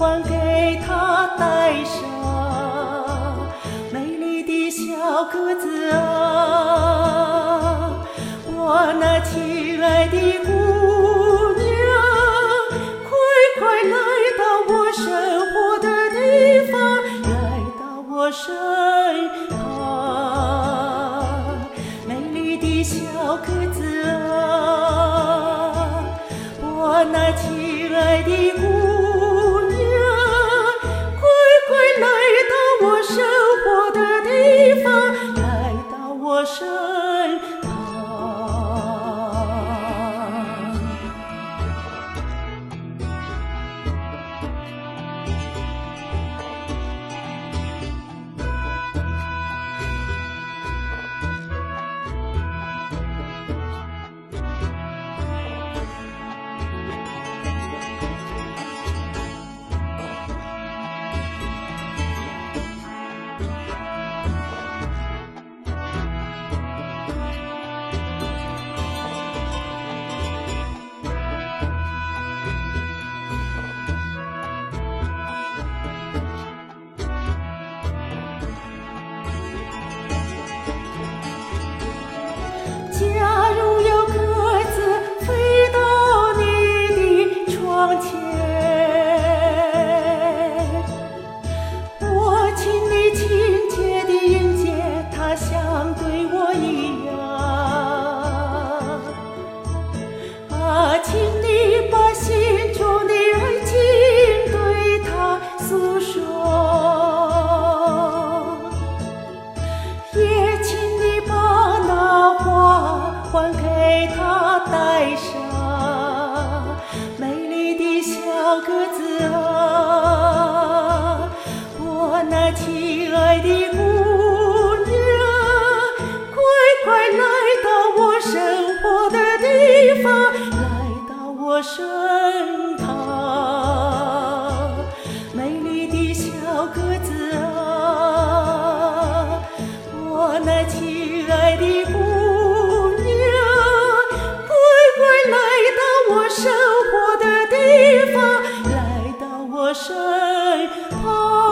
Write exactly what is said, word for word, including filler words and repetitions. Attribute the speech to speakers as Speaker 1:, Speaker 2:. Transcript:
Speaker 1: 还给它戴上。美丽的小鸽子啊，我那亲爱的姑娘，快快来到我生活的地方，来到我身旁。美丽的小鸽子啊，我那亲爱的姑娘，快快来到我生活的地方，来到我身旁。假如有鸽子飞到你的窗前，我请你亲切地迎接它，像对我一样。啊，请你把心中的爱情对它诉说，也请你把那花还给它戴上。美丽的小鸽子啊，我那亲爱的姑娘，快快来到我生活的地方，来到我身旁。美丽的小鸽子啊，我那亲爱的姑娘，快快来到我生活的地方，来到我身旁。